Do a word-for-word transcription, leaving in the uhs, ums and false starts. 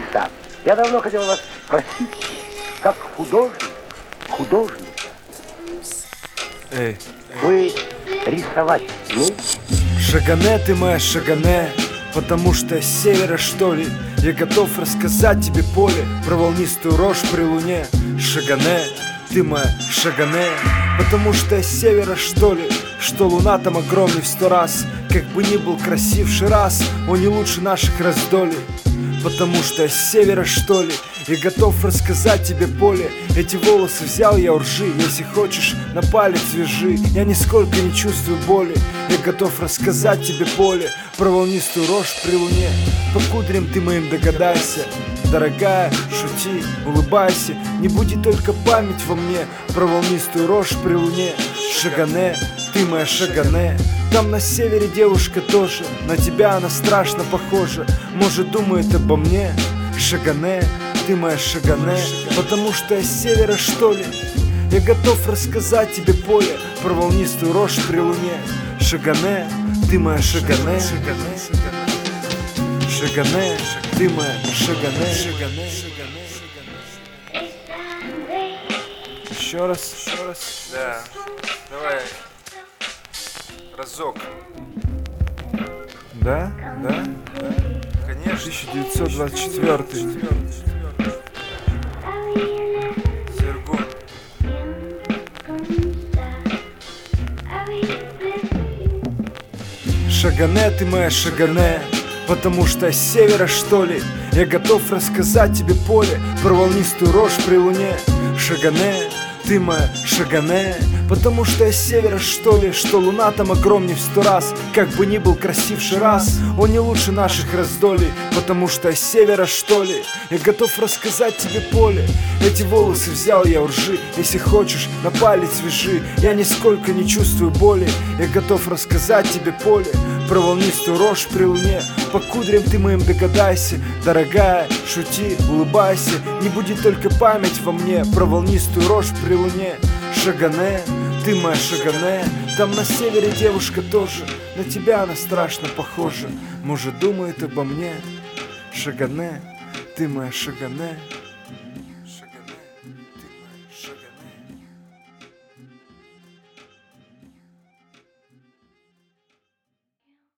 Триста, я давно хотел вас спросить, как художник, художник, Эй, вы рисовать умеете? Шагане, ты моя Шагане, потому что с севера, что ли, я готов рассказать тебе, поле, про волнистую рожь при луне. Шагане, ты моя Шагане, потому что с севера, что ли, что луна там огромный в сто раз. Как бы ни был красив Шираз, он не лучше наших раздолей. Потому что с севера, что ли, я готов рассказать тебе, поле. Эти волосы взял я у ржи, если хочешь, на палец вяжи. Я нисколько не чувствую боли, я готов рассказать тебе, поле, про волнистую рожь при луне. По кудрям ты моим догадайся, дорогая, шути, улыбайся. Не буди только память во мне про волнистую рожь при луне. Шагане, ты моя Шагане, там на севере девушка тоже, на тебя она страшно похожа. Может, думает обо мне. Шагане, ты моя Шагане, потому что я с севера, что ли, я готов рассказать тебе, поле, про волнистую рожь при луне. Шагане, ты моя Шагане, Шагане, ты моя Шагане. Еще раз, еще раз. Да, давай разок. Да, да, да. Конечно. тысяча девятьсот двадцать четвёртый. Сергун. Шагане, ты моя Шагане, потому что с севера, что ли, я готов рассказать тебе, поле, про волнистую рожь при луне. Шагане, ты моя Шагане, потому что я с севера, что ли, что луна там огромней в сто раз. Как бы ни был красив Шираз, он не лучше наших раздолей. Потому что я с севера, что ли, я готов рассказать тебе, поле. Эти волосы взял я у ржи, если хочешь, на палец вяжи. Я нисколько не чувствую боли, я готов рассказать тебе, поле, про волнистую рожь при луне. По кудрям ты моим догадайся, дорогая, шути, улыбайся. Не буди только память во мне про волнистую рожь при луне. Шагане, ты моя Шагане, там на севере девушка тоже, на тебя она страшно похожа. Может, думает обо мне. Шагане, ты моя Шагане.